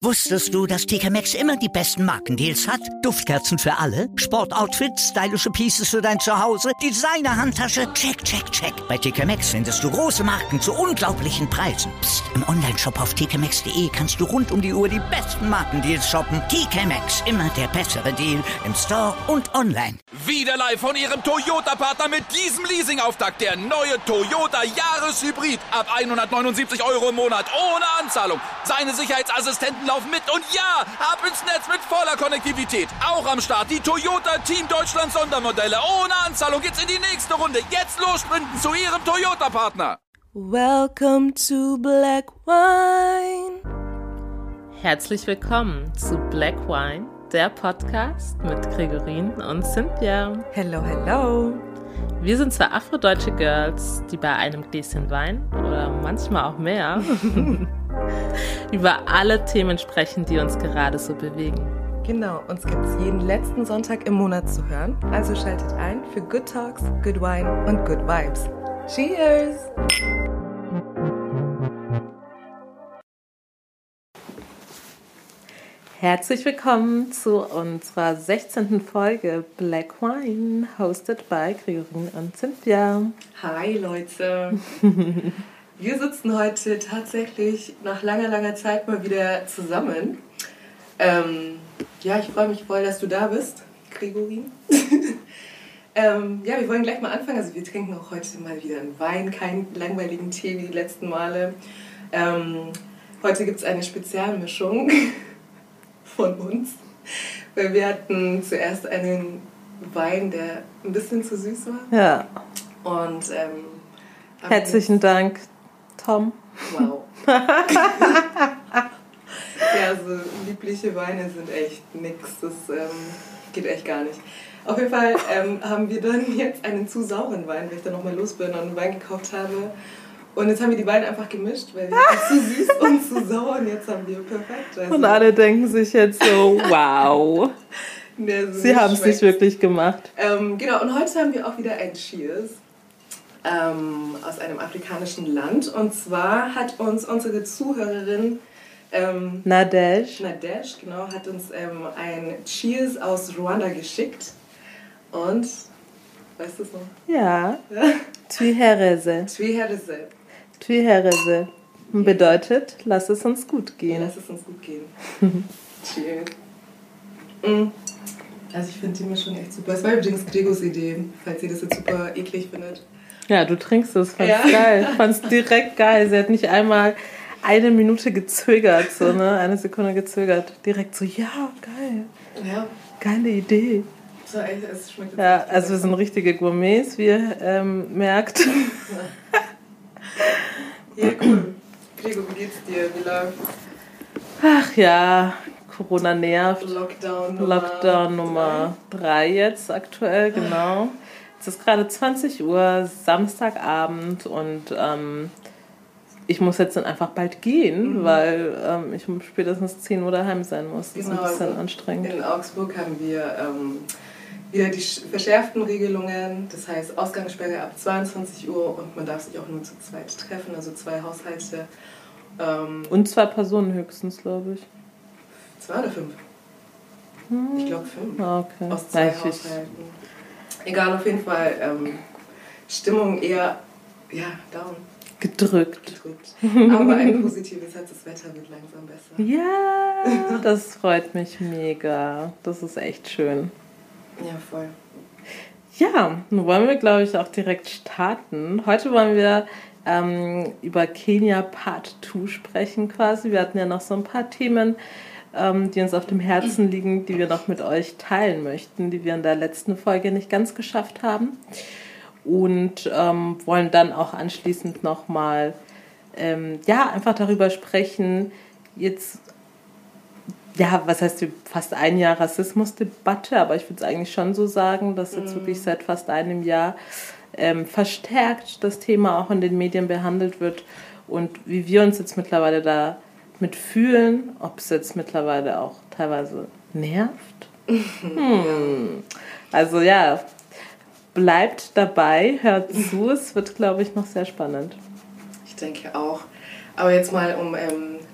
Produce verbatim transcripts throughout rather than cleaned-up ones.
Wusstest du, dass T K Maxx immer die besten Markendeals hat? Duftkerzen für alle, Sportoutfits, stylische Pieces für dein Zuhause, Designer-Handtasche, check, check, check. Bei T K Maxx findest du große Marken zu unglaublichen Preisen. Psst. Im Onlineshop auf t k maxx punkt d e kannst du rund um die Uhr die besten Markendeals shoppen. T K Maxx, immer der bessere Deal im Store und online. Wieder live von Ihrem Toyota-Partner mit diesem Leasing-Auftakt. Der neue Toyota Jahreshybrid. Ab hundertneunundsiebzig Euro im Monat ohne Anzahlung. Seine Sicherheitsassistenten laufen mit und ja, ab ins Netz mit voller Konnektivität. Auch am Start die Toyota Team Deutschland Sondermodelle. Ohne Anzahlung geht's in die nächste Runde. Jetzt los sprinten zu Ihrem Toyota-Partner. Welcome to Black Wine. Herzlich willkommen zu Black Wine, der Podcast mit Gregorin und Cynthia. Hello, hello. Wir sind zwei afrodeutsche Girls, die bei einem Gläschen Wein oder manchmal auch mehr über alle Themen sprechen, die uns gerade so bewegen. Genau, uns gibt es jeden letzten Sonntag im Monat zu hören. Also schaltet ein für Good Talks, Good Wine und Good Vibes. Cheers! Herzlich willkommen zu unserer sechzehnten Folge Black Wine, hosted by Gregorin und Cynthia. Hi Leute! Wir sitzen heute tatsächlich nach langer, langer Zeit mal wieder zusammen. Ähm, ja, ich freue mich voll, dass du da bist, Gregorin. ähm, ja, wir wollen gleich mal anfangen. Also wir trinken auch heute mal wieder einen Wein, keinen langweiligen Tee wie die letzten Male. Ähm, heute gibt es eine Spezialmischung von uns, weil wir hatten zuerst einen Wein, der ein bisschen zu süß war. Ja. Und ähm, herzlichen Dank, Tom. Wow. Ja, so liebliche Weine sind echt nix. Das ähm, geht echt gar nicht. Auf jeden Fall ähm, haben wir dann jetzt einen zu sauren Wein, weil ich dann nochmal los bin und einen Wein gekauft habe. Und jetzt haben wir die beiden einfach gemischt, weil die sind zu süß und zu sauer und jetzt haben wir perfekt. Also und alle denken sich jetzt so, wow. Nee, so Sie haben es nicht wirklich gemacht. Ähm, genau, und heute haben wir auch wieder ein Cheers ähm, aus einem afrikanischen Land. Und zwar hat uns unsere Zuhörerin ähm, Nadesh. Nadesh, genau, hat uns ähm, ein Cheers aus Ruanda geschickt. Und, weißt du es noch? Ja. Ja? Twiherese. Twiherese. Twiherese bedeutet, lass es uns gut gehen. Lass es uns gut gehen. Cheers. Mm. Also ich finde die Mischung echt super. Es war übrigens Gregos Idee, falls ihr das jetzt super eklig findet. Ja, du trinkst es, fand's Ja. geil. Fand's direkt geil. Sie hat nicht einmal eine Minute gezögert, so, ne? Eine Sekunde gezögert. Direkt so, ja, geil. Ja. Geile Idee. So, echt, es schmeckt jetzt Ja, echt also wir sind richtige Gourmets, wie ihr ähm, merkt. Ja, cool. Gregor, wie geht's dir? Wie läuft Ach ja, Corona nervt. Lockdown Nummer Lockdown Nummer drei jetzt aktuell, genau. Es ist gerade zwanzig Uhr, Samstagabend und ähm, ich muss jetzt dann einfach bald gehen, mhm. weil ähm, ich um spätestens zehn Uhr daheim sein muss. Das genau, ist ein bisschen also anstrengend. In Augsburg haben wir ähm, wieder die verschärften Regelungen. Das heißt Ausgangssperre ab zweiundzwanzig Uhr und man darf sich auch nur zu zweit treffen, also zwei Haushalte. Ähm, und zwei Personen höchstens, glaube ich. Zwei oder fünf? Hm. Ich glaube fünf. Ah, okay. Aus zwei ja, Haushalten. Egal, auf jeden Fall ähm, Stimmung eher ja, down. Gedrückt. Gedrückt. Aber ein positives hat, das Wetter wird langsam besser. Ja, das freut mich mega. Das ist echt schön. Ja, voll. Ja, nun wollen wir, glaube ich, auch direkt starten. Heute wollen wir ähm, über Kenia Part zwei sprechen quasi. Wir hatten ja noch so ein paar Themen, ähm, die uns auf dem Herzen liegen, die wir noch mit euch teilen möchten, die wir in der letzten Folge nicht ganz geschafft haben. Und ähm, wollen dann auch anschließend nochmal ähm, ja, einfach darüber sprechen, jetzt, ja, was heißt fast ein Jahr Rassismusdebatte, aber ich würde es eigentlich schon so sagen, dass jetzt mm. wirklich seit fast einem Jahr ähm, verstärkt das Thema auch in den Medien behandelt wird und wie wir uns jetzt mittlerweile damit fühlen, ob es jetzt mittlerweile auch teilweise nervt. hm. Also ja, bleibt dabei, hört zu, es wird, glaube ich, noch sehr spannend. Ich denke auch. Aber jetzt mal, um ähm,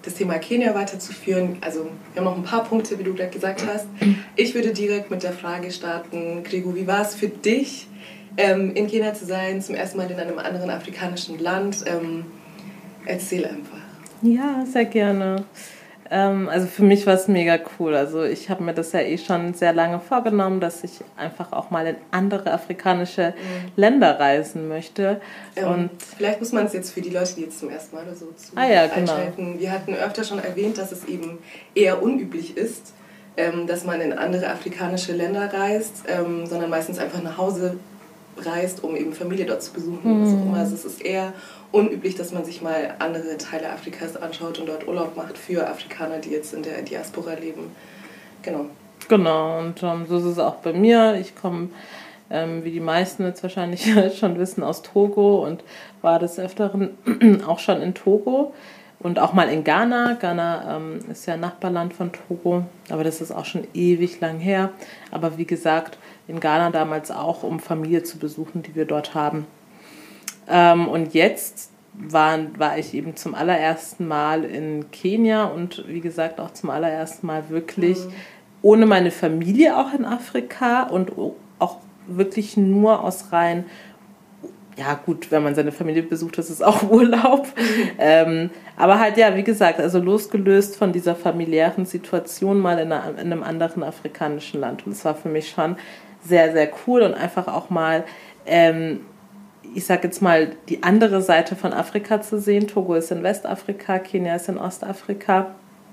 das Thema Kenia weiterzuführen. Also wir haben noch ein paar Punkte, wie du gerade gesagt hast. Ich würde direkt mit der Frage starten, Gregor, wie war es für dich, ähm, in Kenia zu sein, zum ersten Mal in einem anderen afrikanischen Land? Ähm, erzähl einfach. Ja, sehr gerne. Ähm, also für mich war es mega cool. Also ich habe mir das ja eh schon sehr lange vorgenommen, dass ich einfach auch mal in andere afrikanische mhm. Länder reisen möchte. Ähm, und vielleicht muss man es jetzt für die Leute, die jetzt zum ersten Mal oder so zu ah, ja, genau. einschalten. Wir hatten öfter schon erwähnt, dass es eben eher unüblich ist, ähm, dass man in andere afrikanische Länder reist, ähm, sondern meistens einfach nach Hause reist, um eben Familie dort zu besuchen. Mhm. Was auch immer. Also es ist eher unüblich, dass man sich mal andere Teile Afrikas anschaut und dort Urlaub macht für Afrikaner, die jetzt in der Diaspora leben. Genau. Genau, und ähm, so ist es auch bei mir. Ich komme, ähm, wie die meisten jetzt wahrscheinlich schon wissen, aus Togo und war des Öfteren auch schon in Togo und auch mal in Ghana. Ghana ähm, ist ja Nachbarland von Togo, aber das ist auch schon ewig lang her. Aber wie gesagt, in Ghana damals auch, um Familie zu besuchen, die wir dort haben. Ähm, und jetzt war, war ich eben zum allerersten Mal in Kenia und wie gesagt auch zum allerersten Mal wirklich mhm. ohne meine Familie auch in Afrika und auch wirklich nur aus rein, ja gut, wenn man seine Familie besucht, das ist auch Urlaub. Mhm. Ähm, aber halt ja, wie gesagt, also losgelöst von dieser familiären Situation mal in, einer, in einem anderen afrikanischen Land. Und das war für mich schon sehr, sehr cool und einfach auch mal, ähm, ich sag jetzt mal, die andere Seite von Afrika zu sehen. Togo ist in Westafrika, Kenia ist in Ostafrika.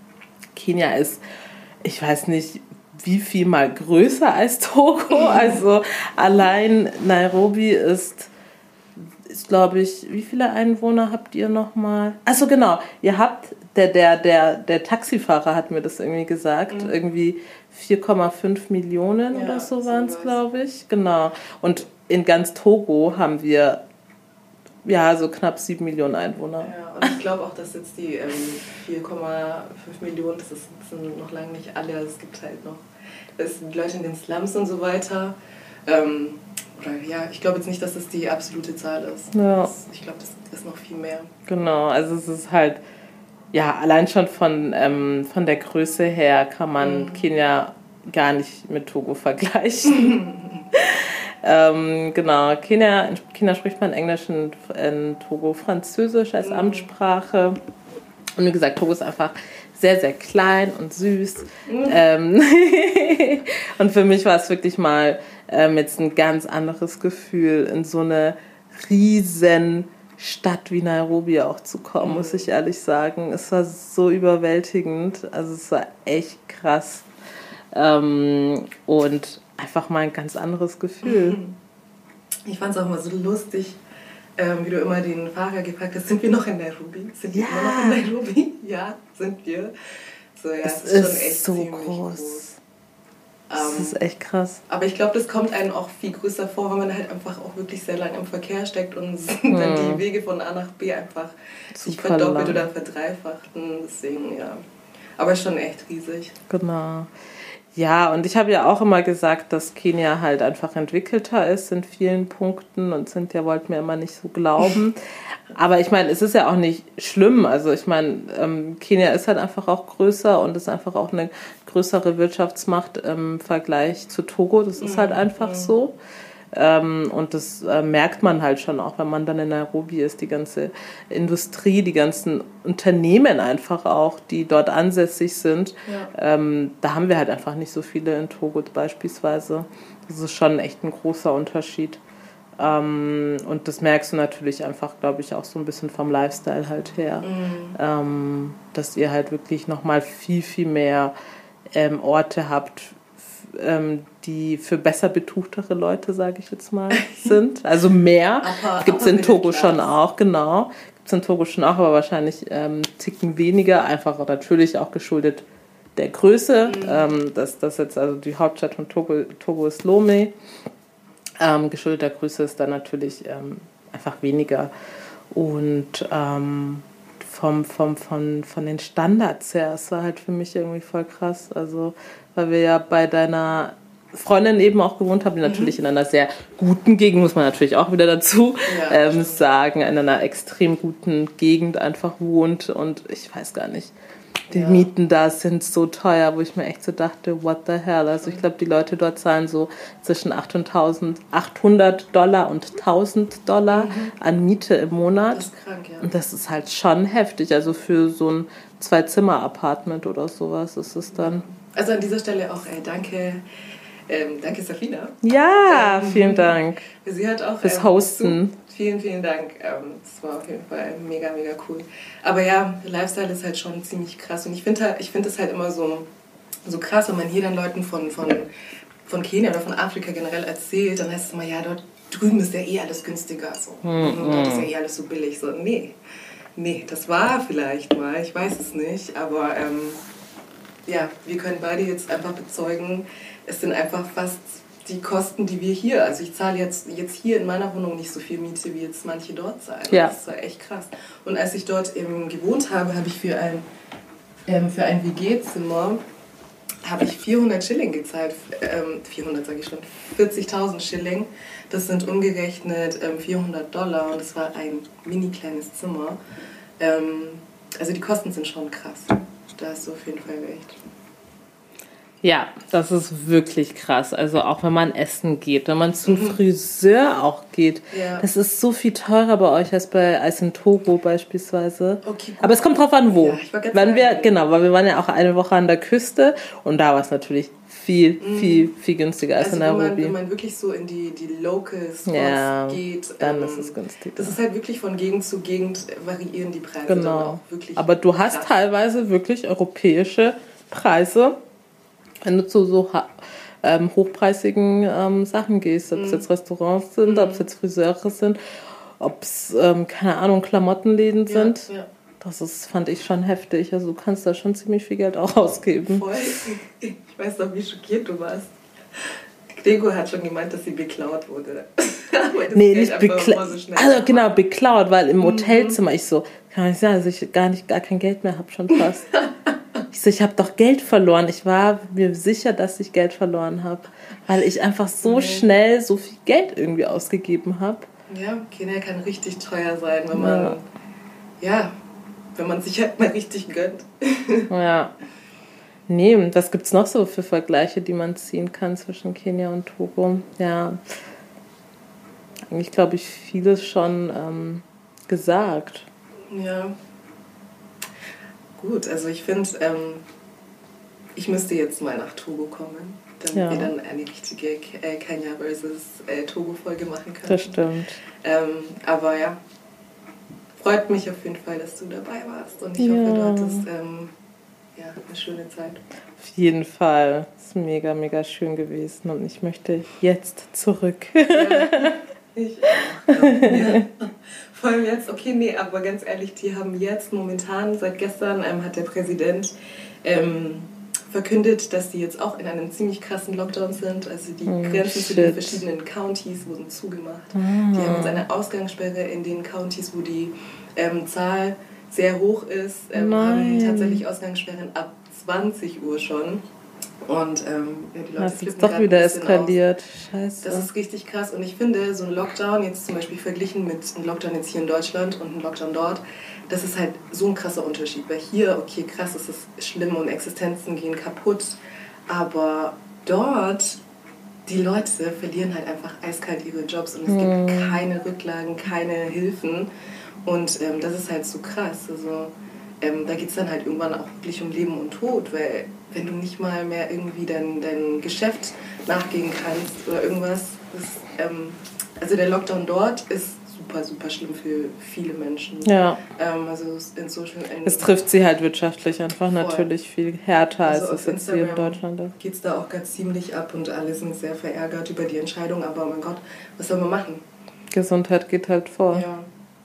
Kenia ist, ich weiß nicht, wie viel mal größer als Togo. Also allein Nairobi ist, ist glaube ich, wie viele Einwohner habt ihr nochmal? Achso, genau, ihr habt, der, der, der, der Taxifahrer hat mir das irgendwie gesagt, mhm. irgendwie vier Komma fünf Millionen ja, oder so waren es, glaube ich. Genau. Und in ganz Togo haben wir ja so knapp sieben Millionen Einwohner. Ja, und ich glaube auch, dass jetzt die ähm, vier Komma fünf Millionen, das, ist, das sind noch lange nicht alle. Es gibt halt noch es sind Leute in den Slums und so weiter. Ähm, oder ja, ich glaube jetzt nicht, dass das die absolute Zahl ist. Ja. Das, ich glaube, das ist noch viel mehr. Genau, also es ist halt, ja, allein schon von, ähm, von der Größe her kann man mhm. Kenia gar nicht mit Togo vergleichen. ähm, genau, Kenia, in Kenia spricht man Englisch und in Togo Französisch als mhm. Amtssprache. Und wie gesagt, Togo ist einfach sehr, sehr klein und süß. Mhm. Ähm und für mich war es wirklich mal ähm, jetzt ein ganz anderes Gefühl, in so eine riesen Stadt wie Nairobi auch zu kommen, mhm. muss ich ehrlich sagen. Es war so überwältigend, also es war echt krass. Ähm, und einfach mal ein ganz anderes Gefühl. Ich fand es auch mal so lustig, ähm, wie du immer den Fahrer gefragt hast, sind wir noch in Nairobi? Sind wir ja. immer noch in Nairobi? Ja, sind wir. So, ja, es ist, schon ist echt so ziemlich groß. groß. Das Ähm, ist echt krass. aber ich glaube, das kommt einem auch viel größer vor, wenn man halt einfach auch wirklich sehr lange im Verkehr steckt und hm. dann die Wege von A nach B einfach sich Super verdoppelt lang. oder verdreifachten. Deswegen, ja. Aber schon echt riesig. Genau. Ja, und ich habe ja auch immer gesagt, dass Kenia halt einfach entwickelter ist in vielen Punkten und Cynthia wollte mir immer nicht so glauben. Aber ich meine, es ist ja auch nicht schlimm. Also ich meine, ähm, Kenia ist halt einfach auch größer und ist einfach auch eine größere Wirtschaftsmacht im Vergleich zu Togo. Das ist halt einfach so. Ähm, und das äh, merkt man halt schon auch, wenn man dann in Nairobi ist, die ganze Industrie, die ganzen Unternehmen einfach auch, die dort ansässig sind. Ja. Ähm, da haben wir halt einfach nicht so viele in Togo beispielsweise. Das ist schon echt ein großer Unterschied. Ähm, und das merkst du natürlich einfach, glaube ich, auch so ein bisschen vom Lifestyle halt her. Mhm. Ähm, dass ihr halt wirklich nochmal viel, viel mehr ähm, Orte habt, die für besser betuchtere Leute, sage ich jetzt mal, sind. Also mehr. Gibt es in Togo schon auch, genau. Gibt es in Togo schon auch, aber wahrscheinlich ähm, ticken weniger. Einfach natürlich auch geschuldet der Größe. Mhm. Ähm, das, das jetzt, also die Hauptstadt von Togo, Togo ist Lomé. Ähm, geschuldet der Größe ist dann natürlich ähm, einfach weniger. Und ähm, vom, vom, von, von den Standards her, es war halt für mich irgendwie voll krass. Also, weil wir ja bei deiner Freundinnen eben auch gewohnt haben, die natürlich mhm. in einer sehr guten Gegend, muss man natürlich auch wieder dazu ja, ähm, sagen, in einer extrem guten Gegend einfach wohnt und ich weiß gar nicht, die ja. Mieten da sind so teuer, wo ich mir echt so dachte, what the hell, also ich glaube, die Leute dort zahlen so zwischen achthundert Dollar und tausend Dollar mhm. an Miete im Monat. Das ist krank, ja. Und das ist halt schon heftig, also für so ein Zwei-Zimmer-Apartment oder sowas ist es dann. Also an dieser Stelle auch, ey, danke, ähm, danke Safina. Ja, ähm, vielen Dank. Sie hat auch fürs ähm, Hosten. Zu, vielen, vielen Dank. Ähm, das war auf jeden Fall mega, mega cool. Aber ja, der Lifestyle ist halt schon ziemlich krass. Und ich finde halt, ich finde es halt immer so, so krass, wenn man hier dann Leuten von, von, von Kenia oder von Afrika generell erzählt, dann heißt es immer, ja, dort drüben ist ja eh alles günstiger. So. Mm-hmm. Dort ist ja eh alles so billig. So, nee. Nee, das war vielleicht mal, ich weiß es nicht, aber ähm, ja, wir können beide jetzt einfach bezeugen, es sind einfach fast die Kosten, die wir hier, also ich zahle jetzt, jetzt hier in meiner Wohnung nicht so viel Miete, wie jetzt manche dort zahlen. Ja. Das war echt krass. Und als ich dort eben gewohnt habe, habe ich für ein, ähm, für ein W G-Zimmer habe ich vierhundert Schilling gezahlt, ähm, vierhundert sage ich schon, vierzigtausend Schilling. Das sind umgerechnet ähm, vierhundert Dollar und das war ein mini kleines Zimmer. Ähm, also die Kosten sind schon krass. Da hast du auf jeden Fall recht. Ja, das ist wirklich krass. Also auch wenn man essen geht, wenn man zum mhm. Friseur auch geht, ja. das ist so viel teurer bei euch als bei als in Togo beispielsweise. Okay, gut. Aber es kommt drauf an, wo. Ja, ich war ganz wenn wir, genau, weil wir waren ja auch eine Woche an der Küste und da war es natürlich viel, mhm. viel, viel günstiger als also in Nairobi. Wenn man, wenn man wirklich so in die, die Local Spots ja, geht, dann ähm, ist es günstig. Das ist halt wirklich von Gegend zu Gegend variieren die Preise. Genau. Dann auch wirklich aber du hast krass. Teilweise wirklich europäische Preise, wenn du zu so ähm, hochpreisigen ähm, Sachen gehst, ob es mm. jetzt Restaurants sind, mm. ob es jetzt Friseure sind, ob es, ähm, keine Ahnung, Klamottenläden ja, sind. Ja. Das ist, fand ich schon heftig. Also du kannst da schon ziemlich viel Geld auch ausgeben. Voll. Ich weiß noch, wie schockiert du warst. Dego hat schon gemeint, dass sie beklaut wurde. nee, nicht beklaut. So also genau, beklaut, weil im Hotelzimmer mm. ich so, kann ich sagen, dass ich gar nicht, gar kein Geld mehr habe schon fast. Ich so, ich habe doch Geld verloren. Ich war mir sicher, dass ich Geld verloren habe, weil ich einfach so okay. schnell so viel Geld irgendwie ausgegeben habe. Ja, Kenia kann richtig teuer sein, wenn man, ja, ja wenn man sich halt mal richtig gönnt. Ja. Nee, was gibt's noch so für Vergleiche, die man ziehen kann zwischen Kenia und Togo? Ja, eigentlich glaube ich vieles schon ähm, gesagt. Ja. Gut, also ich finde, ähm, ich müsste jetzt mal nach Togo kommen, damit ja. wir dann eine richtige äh, Kenia versus äh, Togo-Folge machen können. Das stimmt. Ähm, aber ja, freut mich auf jeden Fall, dass du dabei warst und ich ja. hoffe, du hattest ähm, ja, eine schöne Zeit. Auf jeden Fall. Es ist mega, mega schön gewesen und ich möchte jetzt zurück. Ja, ich auch. Ja. Vor allem jetzt, okay, nee, aber ganz ehrlich, die haben jetzt momentan, seit gestern ähm, hat der Präsident ähm, verkündet, dass die jetzt auch in einem ziemlich krassen Lockdown sind. Also die oh, Grenzen shit. zu den verschiedenen Counties wurden zugemacht. Ah. Die haben jetzt eine Ausgangssperre in den Counties, wo die ähm, Zahl sehr hoch ist, ähm, haben tatsächlich Ausgangssperren ab zwanzig Uhr schon. Und ähm, ja, die Leute das ist doch wieder eskaliert. Aus. Scheiße. Das ist richtig krass. Und ich finde, so ein Lockdown, jetzt zum Beispiel verglichen mit einem Lockdown jetzt hier in Deutschland und einem Lockdown dort, das ist halt so ein krasser Unterschied. Weil hier, okay, krass, es ist schlimm und Existenzen gehen kaputt. Aber dort, die Leute verlieren halt einfach eiskalt ihre Jobs und es hm. gibt keine Rücklagen, keine Hilfen. Und ähm, das ist halt so krass. Also ähm, da geht es dann halt irgendwann auch wirklich um Leben und Tod, weil wenn du nicht mal mehr irgendwie dein, dein Geschäft nachgehen kannst oder irgendwas. Das, ähm, also der Lockdown dort ist super, super schlimm für viele Menschen. Ja. Ähm, also in Social, in es trifft sie halt wirtschaftlich einfach voll. Natürlich viel härter, also als es jetzt hier in Deutschland ist. Geht es da auch ganz ziemlich ab und alle sind sehr verärgert über die Entscheidung, aber oh mein Gott, was soll man machen? Gesundheit geht halt vor. Ja.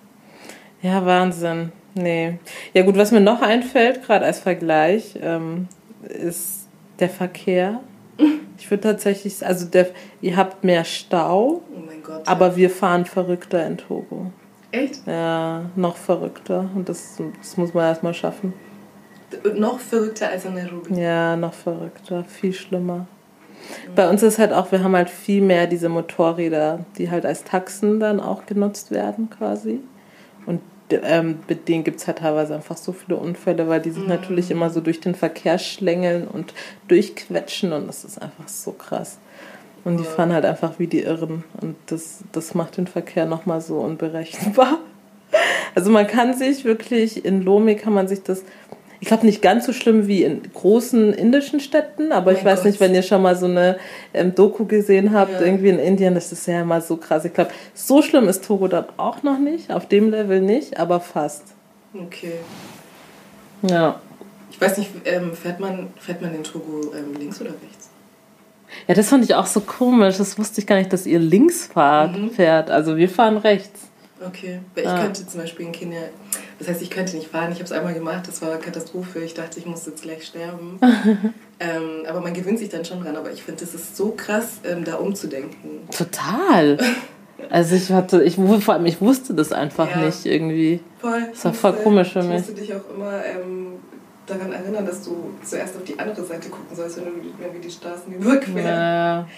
Ja, Wahnsinn. Nee. Ja gut, was mir noch einfällt, gerade als Vergleich, ähm, ist der Verkehr. Ich würde tatsächlich, also der, ihr habt mehr Stau, oh mein Gott, aber ja. wir fahren verrückter in Togo. Echt? Ja, noch verrückter und das, das muss man erstmal schaffen. Noch verrückter als in Nairobi? Ja, noch verrückter, viel schlimmer. Bei uns ist halt auch, wir haben halt viel mehr diese Motorräder, die halt als Taxen dann auch genutzt werden quasi. Und ähm, mit denen gibt es halt teilweise einfach so viele Unfälle, weil die sich mhm. natürlich immer so durch den Verkehr schlängeln und durchquetschen und das ist einfach so krass. Und die fahren halt einfach wie die Irren und das, das macht den Verkehr nochmal so unberechenbar. Also man kann sich wirklich, in Lomé kann man sich das, ich glaube nicht ganz so schlimm wie in großen indischen Städten, aber ich weiß nicht, wenn ihr schon mal so eine ähm, Doku gesehen habt, ja. irgendwie in Indien, das ist ja immer so krass. Ich glaube, so schlimm ist Togo dann auch noch nicht, auf dem Level nicht, aber fast. Okay. Ja. Ich weiß nicht, ähm, fährt man, fährt man in Togo ähm, links oder rechts? Ja, das fand ich auch so komisch, das wusste ich gar nicht, dass ihr links fahrt, mhm. fährt. Also wir fahren rechts. Okay, weil ich ah. könnte zum Beispiel in Kenia, das heißt, ich könnte nicht fahren, ich habe es einmal gemacht, das war eine Katastrophe, ich dachte, ich muss jetzt gleich sterben. ähm, aber man gewöhnt sich dann schon dran, aber ich finde, das ist so krass, ähm, da umzudenken. Total. Also ich hatte, ich, vor allem, ich wusste das einfach ja. nicht irgendwie. Voll. Das war voll komisch für mich. Ich musste dich auch immer ähm, daran erinnern, dass du zuerst auf die andere Seite gucken sollst, wenn du wenn wir die Straßen überqueren. Ja. ja.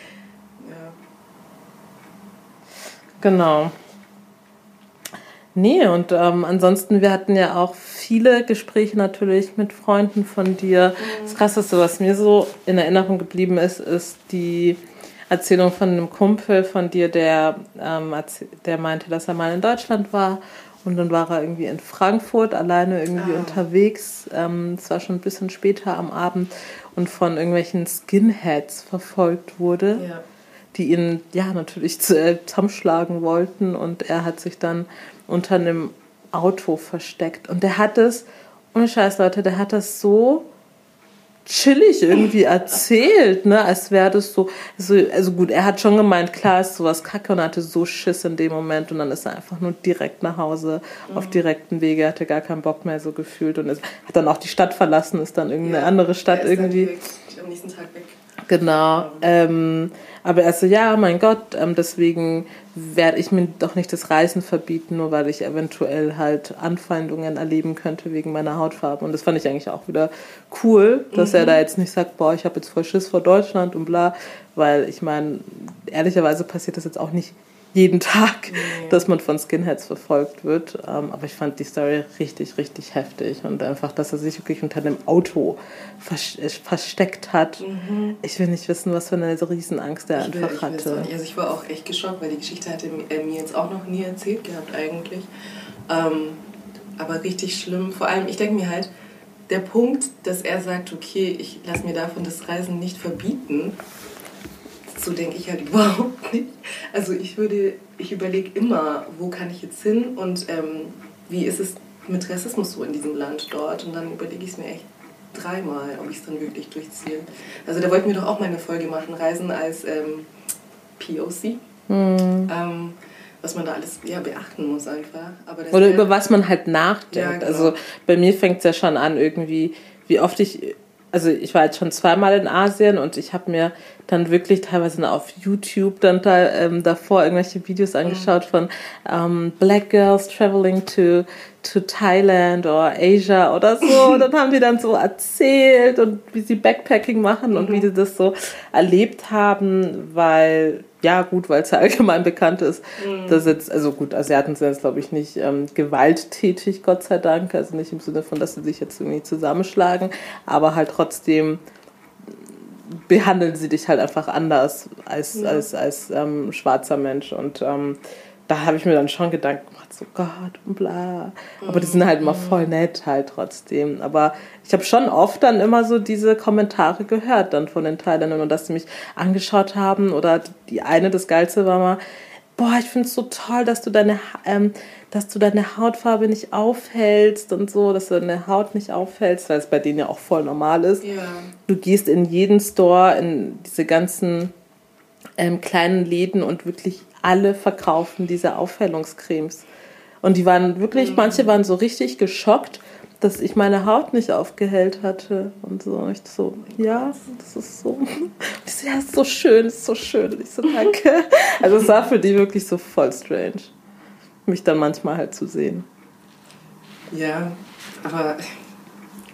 Genau. Nee, und ähm, ansonsten, wir hatten ja auch viele Gespräche natürlich mit Freunden von dir. Mhm. Das Krasseste, was mir so in Erinnerung geblieben ist, ist die Erzählung von einem Kumpel von dir, der, ähm, der meinte, dass er mal in Deutschland war und dann war er irgendwie in Frankfurt alleine irgendwie ah. unterwegs. Ähm, es war schon ein bisschen später am Abend und von irgendwelchen Skinheads verfolgt wurde. Ja. Die ihn ja natürlich zusammenschlagen wollten und er hat sich dann unter einem Auto versteckt. Und der hat es, ohne Scheiß, Leute, der hat das so chillig irgendwie erzählt, ne, als wäre das so, also, also gut, er hat schon gemeint, klar ist sowas kacke und er hatte so Schiss in dem Moment und dann ist er einfach nur direkt nach Hause, mhm. auf direkten Wege, er hatte gar keinen Bock mehr so gefühlt und ist, hat dann auch die Stadt verlassen, ist dann irgendeine ja, andere Stadt irgendwie. Am nächsten Tag weg. Genau, ähm, aber er so, ja, mein Gott, ähm, deswegen werde ich mir doch nicht das Reisen verbieten, nur weil ich eventuell halt Anfeindungen erleben könnte wegen meiner Hautfarbe. Und das fand ich eigentlich auch wieder cool, dass mhm. er da jetzt nicht sagt, boah, ich habe jetzt voll Schiss vor Deutschland und bla, weil ich meine, ehrlicherweise passiert das jetzt auch nicht jeden Tag, nee. dass man von Skinheads verfolgt wird. Ähm, aber ich fand die Story richtig, richtig heftig. Und einfach, dass er sich wirklich unter einem Auto versteckt hat. Mhm. Ich will nicht wissen, was für eine Riesenangst er ich einfach will, ich hatte. Also ich war auch echt geschockt, weil die Geschichte hatte er mir jetzt auch noch nie erzählt gehabt eigentlich. Ähm, aber richtig schlimm. Vor allem, ich denke mir halt, der Punkt, dass er sagt, okay, ich lasse mir davon das Reisen nicht verbieten, so denke ich halt überhaupt nicht. Also ich würde, ich überlege immer, wo kann ich jetzt hin und ähm, wie ist es mit Rassismus so in diesem Land dort. Und dann überlege ich es mir echt dreimal, ob ich es dann wirklich durchziehe. Also da wollten wir doch auch mal eine Folge machen, Reisen als ähm, P O C. Mhm. Ähm, was man da alles ja, beachten muss einfach. Aber das Oder über was man halt nachdenkt. Ja, genau. Also bei mir fängt es ja schon an irgendwie, wie oft ich... Also ich war jetzt schon zweimal in Asien und ich habe mir dann wirklich teilweise auf YouTube dann da, ähm, davor irgendwelche Videos angeschaut von ähm, Black Girls traveling to, to Thailand oder Asia oder so. Und dann haben die dann so erzählt und wie sie Backpacking machen und mhm. wie sie das so erlebt haben, weil... Ja, gut, weil es ja allgemein bekannt ist, mhm. dass jetzt, also gut, Asiaten sind jetzt, glaube ich, nicht ähm, gewalttätig, Gott sei Dank, also nicht im Sinne von, dass sie sich jetzt irgendwie zusammenschlagen, aber halt trotzdem behandeln sie dich halt einfach anders als, ja. als, als ähm, schwarzer Mensch und ähm, da habe ich mir dann schon Gedanken gemacht, so Gott und bla. Aber die sind halt immer voll nett halt trotzdem. Aber ich habe schon oft dann immer so diese Kommentare gehört dann von den Thailändern und dass sie mich angeschaut haben oder die eine, das Geilste war mal, boah, ich finde es so toll, dass du deine, ähm, dass du deine Hautfarbe nicht aufhältst und so, dass du deine Haut nicht aufhältst, weil es bei denen ja auch voll normal ist. Ja. Du gehst in jeden Store, in diese ganzen ähm, kleinen Läden und wirklich alle verkaufen diese Aufhellungscremes. Und die waren wirklich, mhm. manche waren so richtig geschockt, dass ich meine Haut nicht aufgehellt hatte. Und so, ich so, ja, das ist so. Ich so, ja, das ist so schön, das ist so schön. Und ich so, danke. Also es war für die wirklich so voll strange, mich dann manchmal halt zu sehen. Ja, aber es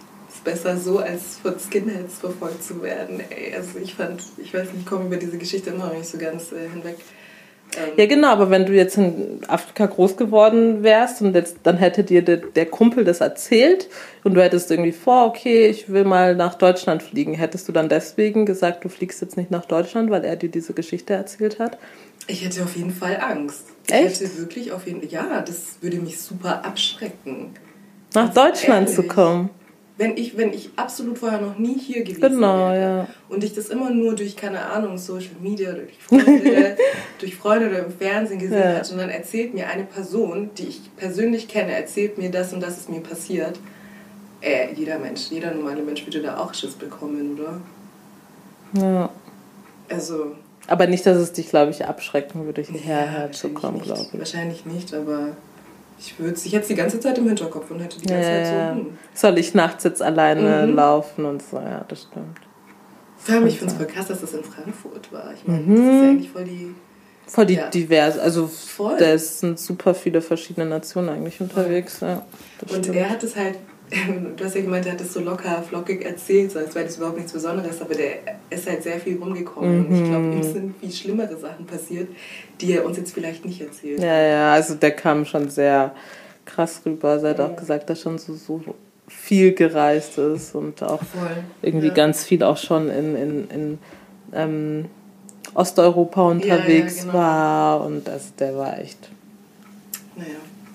besser, so als von Skinheads verfolgt zu werden. Ey, also ich fand, ich weiß nicht, ich komme über diese Geschichte immer noch nicht so ganz äh, hinweg. Ähm, ja, genau, aber wenn du jetzt in Afrika groß geworden wärst und jetzt, dann hätte dir de, der Kumpel das erzählt und du hättest irgendwie vor, okay, ich will mal nach Deutschland fliegen. Hättest du dann deswegen gesagt, du fliegst jetzt nicht nach Deutschland, weil er dir diese Geschichte erzählt hat? Ich hätte auf jeden Fall Angst. Echt? Ich hätte wirklich auf jeden Fall, ja, das würde mich super abschrecken. Nach Also Deutschland ehrlich, zu kommen? Wenn ich, wenn ich absolut vorher noch nie hier gewesen Genau, wäre ja. und ich das immer nur durch, keine Ahnung, Social Media oder durch Freunde, durch Freunde oder im Fernsehen gesehen Ja. hatte und dann erzählt mir eine Person, die ich persönlich kenne, erzählt mir das und das ist mir passiert. Äh, jeder Mensch, jeder normale Mensch würde da auch Schiss bekommen, oder? Ja. Also... Aber nicht, dass es dich, glaube ich, abschrecken würde, hierher ja, herzukommen, wahrscheinlich glaube nicht. ich. Wahrscheinlich nicht, aber ich würde ich hätte es die ganze Zeit im Hinterkopf und hätte die ganze Ja, Zeit so, hm. soll ich nachts jetzt alleine Mhm. laufen und so, ja, das stimmt. Vor allem, ich finde es voll krass, dass das in Frankfurt war. Ich meine, Mhm. das ist ja eigentlich voll die... Voll die Ja. divers, also Voll. da sind super viele verschiedene Nationen eigentlich unterwegs. Ja, das Und stimmt. er hat es halt, du hast ja gemeint, er hat es so locker, flockig erzählt, so als wäre das überhaupt nichts Besonderes, aber der ist halt sehr viel rumgekommen. Und ich glaube, ihm sind viel schlimmere Sachen passiert, die er uns jetzt vielleicht nicht erzählt. Ja, ja, also der kam schon sehr krass rüber. Also er hat Ja. auch gesagt, dass er schon so, so viel gereist ist und auch Voll. irgendwie Ja. ganz viel auch schon in, in, in ähm, Osteuropa unterwegs Ja, ja, genau. war. Und also der war echt, Naja.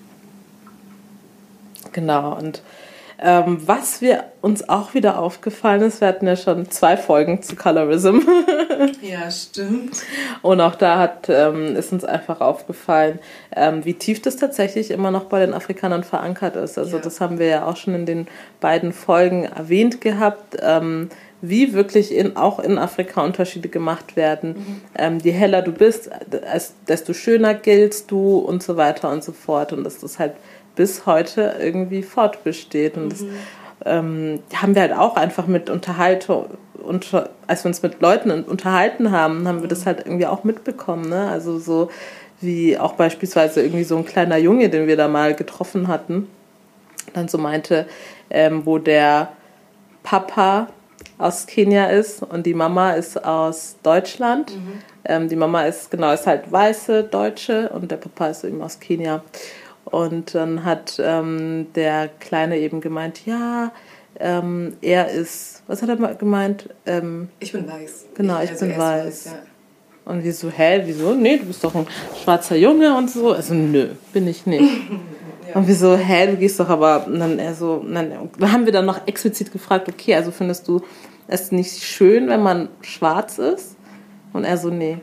genau. Und ähm, was wir uns auch wieder aufgefallen ist, wir hatten ja schon zwei Folgen zu Colorism. Ja, stimmt. Und auch da hat, ähm, ist uns einfach aufgefallen, ähm, wie tief das tatsächlich immer noch bei den Afrikanern verankert ist. Also Ja. das haben wir ja auch schon in den beiden Folgen erwähnt gehabt, ähm, wie wirklich in, auch in Afrika Unterschiede gemacht werden. Mhm. Ähm, je heller du bist, desto schöner giltst du und so weiter und so fort. Und dass das halt bis heute irgendwie fortbesteht. Und das Mhm. ähm, haben wir halt auch einfach mit Unterhaltung, unter, als wir uns mit Leuten unterhalten haben, haben wir das halt irgendwie auch mitbekommen. Ne? Also so wie auch beispielsweise irgendwie so ein kleiner Junge, den wir da mal getroffen hatten, dann so meinte, ähm, wo der Papa aus Kenia ist und die Mama ist aus Deutschland. Mhm. Ähm, die Mama ist, genau, ist halt weiße Deutsche und der Papa ist eben aus Kenia. Und dann hat ähm, der Kleine eben gemeint, ja, ähm, er ist, was hat er mal gemeint? Ähm, Ich bin weiß. Genau, ich bin er ist weiß. ja. und wir so, hä, wieso? Nee, du bist doch ein schwarzer Junge und so. Also, nö, bin ich nicht. Ja. Und wir so, hä, du gehst doch aber, und dann er so, und dann haben wir dann noch explizit gefragt, okay, also findest du es nicht schön, wenn man schwarz ist? Und er so, nee.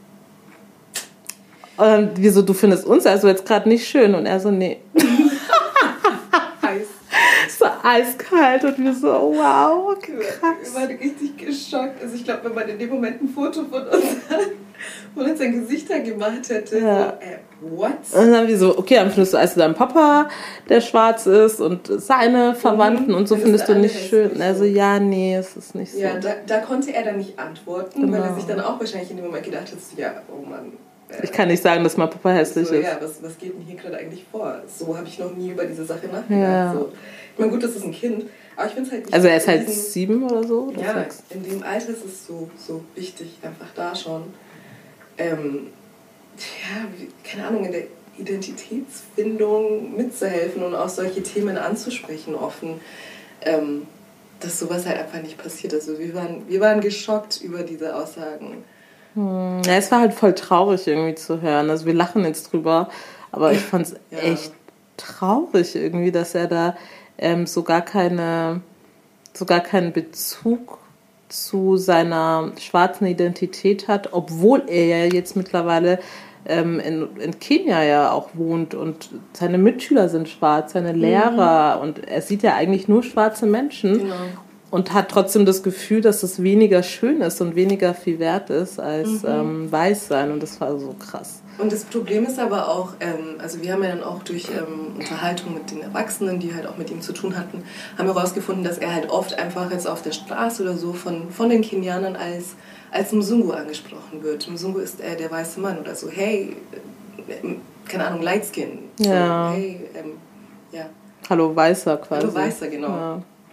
Und dann wir so, du findest uns also jetzt gerade nicht schön? Und er so, nee. Heiß. So eiskalt und wir so, wow, Wir krass. waren richtig geschockt. Also ich glaube, wenn man in dem Moment ein Foto von uns von unseren Gesichtern gemacht hätte, Ja. so, äh, what? Und dann haben wir so, okay, dann findest du also deinen Papa, der schwarz ist und seine Verwandten und so Das findest ist du alles nicht schön. nicht Und er so, so. ja, nee, es ist nicht so. Ja, da, da konnte er dann nicht antworten, weil er Genau. sich dann auch wahrscheinlich in dem Moment gedacht hat, so, ja, oh Mann. äh, Ich kann nicht sagen, dass mein Papa hässlich so, ist. ja, was, was geht denn hier gerade eigentlich vor? So habe ich noch nie über diese Sache nachgedacht. Ja. So. Ich meine, gut, das ist ein Kind, aber ich finde es halt wichtig. Also er ist in halt diesem- sieben oder so? Oder Ja, sechs? in dem Alter ist es so, so wichtig, einfach da schon. Ähm, ja, wie- keine Ahnung, in der Identitätsfindung mitzuhelfen und auch solche Themen anzusprechen offen, ähm, dass sowas halt einfach nicht passiert. Also wir waren, wir waren geschockt über diese Aussagen. Hm, ja, es war halt voll traurig irgendwie zu hören. Also wir lachen jetzt drüber, aber ich fand es Ja. echt traurig irgendwie, dass er da ähm, so gar keine, so gar keinen Bezug zu seiner schwarzen Identität hat, obwohl er ja jetzt mittlerweile ähm, in, in Kenia ja auch wohnt und seine Mitschüler sind schwarz, seine Lehrer und er sieht ja eigentlich nur schwarze Menschen. Genau. Und hat trotzdem das Gefühl, dass es weniger schön ist und weniger viel wert ist als Mhm. ähm, weiß sein. Und das war so krass. Und das Problem ist aber auch, ähm, also wir haben ja dann auch durch ähm, Unterhaltung mit den Erwachsenen, die halt auch mit ihm zu tun hatten, haben wir herausgefunden, dass er halt oft einfach jetzt auf der Straße oder so von, von den Kenianern als, als Mzungu angesprochen wird. Mzungu ist äh, der weiße Mann oder so, hey, äh, keine Ahnung, Light Skin. So, Ja. hey, ähm, ja. Hallo Weißer quasi. Hallo Weißer, genau. Ja.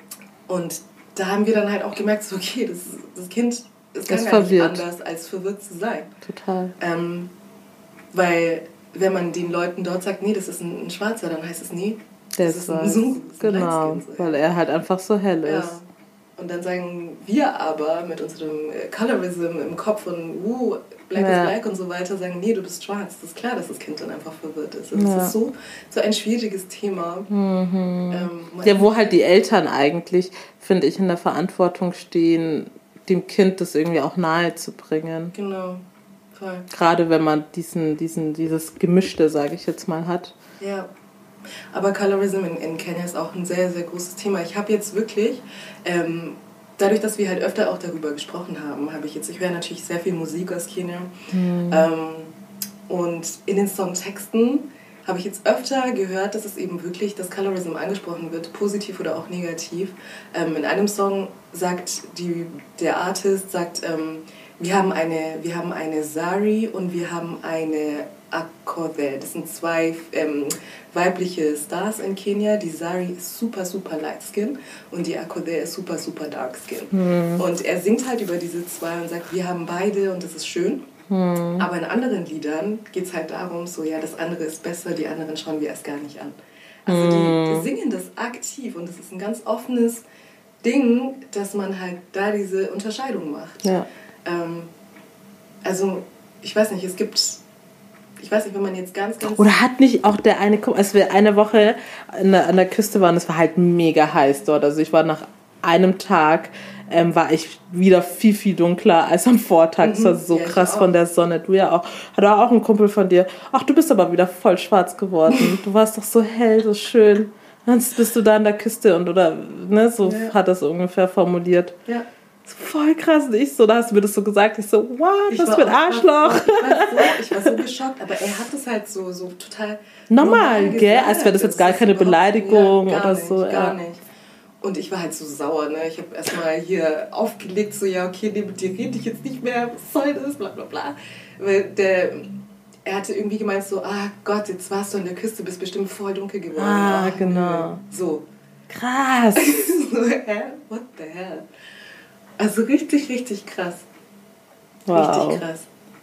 Und da haben wir dann halt auch gemerkt, so, okay, das, das Kind ist gar nicht anders, als verwirrt zu sein. Total. Ähm, weil, wenn man den Leuten dort sagt, nee, das ist ein, ein Schwarzer, dann heißt es, nee, das ist ein Sungu. Genau, weil er halt einfach so hell ist. Ja. Und dann sagen wir aber mit unserem Colorism im Kopf und uh, Black ja. is Black und so weiter, sagen, nee, du bist schwarz. Das ist klar, dass das Kind dann einfach verwirrt ist. Und ja. das ist so, so ein schwieriges Thema. Mhm. Ähm, ja, wo halt die Eltern eigentlich, finde ich, in der Verantwortung stehen, dem Kind das irgendwie auch nahe zu bringen. Genau, voll. Gerade wenn man diesen, diesen, dieses Gemischte, sage ich jetzt mal, hat. Ja. Aber Colorism in, in Kenia ist auch ein sehr, sehr großes Thema. Ich habe jetzt wirklich, ähm, dadurch, dass wir halt öfter auch darüber gesprochen haben, habe ich jetzt, ich höre natürlich sehr viel Musik aus Kenia. Mhm. Ähm, und in den Songtexten habe ich jetzt öfter gehört, dass es eben wirklich, dass Colorism angesprochen wird, positiv oder auch negativ. Ähm, in einem Song sagt die, der Artist, sagt, ähm, wir haben eine, wir haben eine Sari und wir haben eine Akothee. Das sind zwei ähm, weibliche Stars in Kenia. Die Sari ist super, super light skin und die Akothee ist super, super dark skin. Mhm. Und er singt halt über diese zwei und sagt, wir haben beide und das ist schön. Mhm. Aber in anderen Liedern geht es halt darum, so ja, das andere ist besser, die anderen schauen wir erst gar nicht an. Also mhm. die, die singen das aktiv und das ist ein ganz offenes Ding, dass man halt da diese Unterscheidung macht. Ja. Ähm, also, ich weiß nicht, es gibt... Ich weiß nicht, wenn man jetzt ganz, ganz... Oder hat nicht auch der eine... Als wir eine Woche an der, an der Küste waren, es war halt mega heiß dort. Also ich war nach einem Tag, ähm, war ich wieder viel, viel dunkler als am Vortag. Es mhm, war so ja, krass von der Sonne. Du ja auch. Hat auch ein Kumpel von dir. Ach, du bist aber wieder voll schwarz geworden. Du warst doch so hell, so schön. Sonst bist du da an der Küste und oder... Ne, so ja. hat das ungefähr formuliert. Ja. Voll krass, und ich so, da hast du mir das so gesagt, ich so, what, was für ein Arschloch. Ich war, so, ich war so geschockt, aber er hat das halt so, so total normal, normal gell, als wäre das jetzt gar keine Beleidigung ja, oder nicht, so. Gar ja. nicht. Und ich war halt so sauer, ne, ich habe erstmal hier aufgelegt, so, ja, okay, nee, mit dir rede ich jetzt nicht mehr, was soll das, bla bla bla. Weil der, er hatte irgendwie gemeint so, ah Gott, jetzt warst du an der Küste, bist bestimmt voll dunkel geworden. Ah, Ach, genau. So. Krass. So, hä? What the hell? Also richtig, richtig krass. Wow. Richtig krass.